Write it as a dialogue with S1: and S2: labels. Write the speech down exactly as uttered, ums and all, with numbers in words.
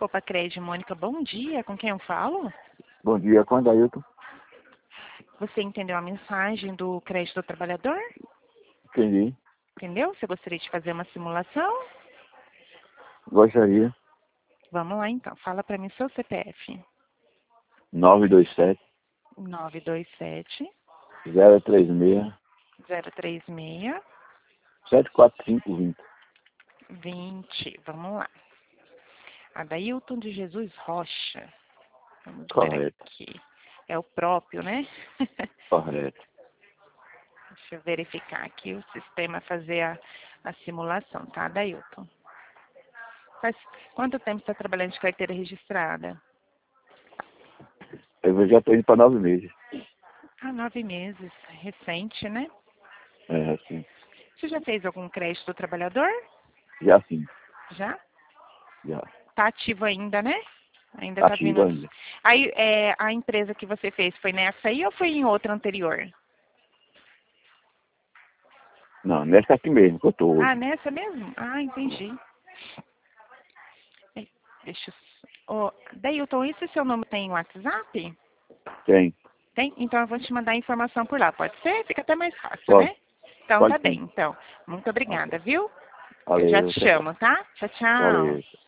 S1: Copa Cred, Mônica, bom dia. Com quem eu falo?
S2: Bom dia, com o Adailton.
S1: Você entendeu a mensagem do crédito do trabalhador?
S2: Entendi.
S1: Entendeu? Você gostaria de fazer uma simulação?
S2: Gostaria.
S1: Vamos lá então. Fala para mim seu C P F.
S2: nove dois sete,
S1: nove dois sete,
S2: zero três seis,
S1: zero três seis,
S2: sete quatro cinco dois zero.
S1: vinte. Vamos lá. Adailton de Jesus Rocha. Vamos ver
S2: Correto.
S1: aqui. É o próprio, né?
S2: Correto.
S1: Deixa eu verificar aqui o sistema fazer a, a simulação, tá, Adailton? Faz quanto tempo você está trabalhando de carteira registrada?
S2: Eu já estou indo para nove meses.
S1: Ah, nove meses. Recente, né?
S2: É, assim.
S1: Você já fez algum crédito do trabalhador?
S2: Já sim.
S1: Já?
S2: Já.
S1: Tá ativo ainda, né? Ainda tá
S2: Ativo
S1: vindo.
S2: ainda.
S1: Aí, é, a empresa que você fez foi nessa aí ou foi em outra anterior?
S2: Não, nessa aqui mesmo que eu estou
S1: Ah,
S2: hoje.
S1: nessa mesmo? Ah, entendi. É, Deixa eu... Oh, Dailton, esse seu nome tem WhatsApp?
S2: Tem.
S1: Tem? Então eu vou te mandar a informação por lá. Pode ser? Fica até mais fácil,
S2: Pode.
S1: né? Então
S2: Pode
S1: tá bem.
S2: sim.
S1: Então, muito obrigada, viu? Eu já
S2: Valeu.
S1: te chamo, tá? Tchau, tchau.
S2: Valeu.